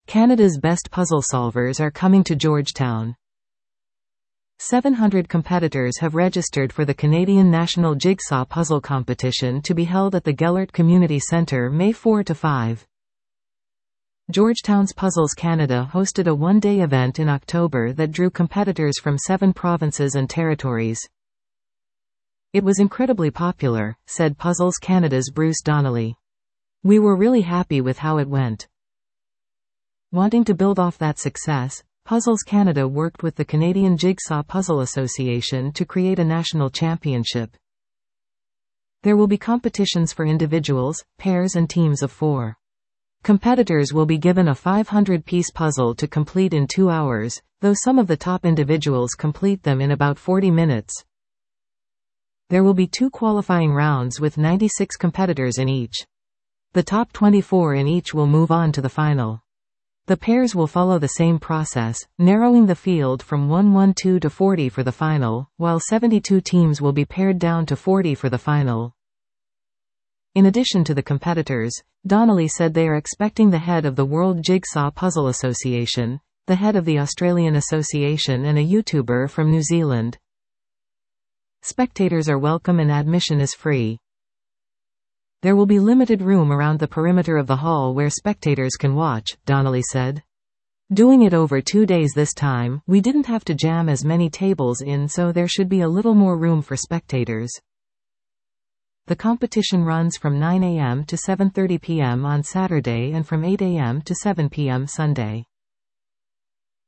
Canada's best puzzle solvers are coming to Georgetown. 700 competitors have registered for the Canadian National Jigsaw Puzzle Competition to be held at the Gellert Community Centre May 4 to 5. Georgetown's Puzzles Canada hosted a one-day event in October that drew competitors from 7 provinces and territories. It was incredibly popular, said Puzzles Canada's Bruce Donnelly. We were really happy with how it went. Wanting to build off that success, Puzzles Canada worked with the Canadian Jigsaw Puzzle Association to create a national championship. There will be competitions for individuals, pairs and teams of 4. Competitors will be given a 500-piece puzzle to complete in 2 hours, though some of the top individuals complete them in about 40 minutes. There will be 2 qualifying rounds with 96 competitors in each. The top 24 in each will move on to the final. The pairs will follow the same process, narrowing the field from 112 to 40 for the final, while 72 teams will be paired down to 40 for the final. In addition to the competitors, Donnelly said they are expecting the head of the World Jigsaw Puzzle Association, the head of the Australian Association and a YouTuber from New Zealand. Spectators are welcome and admission is free. There will be limited room around the perimeter of the hall where spectators can watch, Donnelly said. Doing it over 2 days this time, we didn't have to jam as many tables in, so there should be a little more room for spectators. The competition runs from 9 a.m. to 7:30 p.m. on Saturday and from 8 a.m. to 7 p.m. Sunday.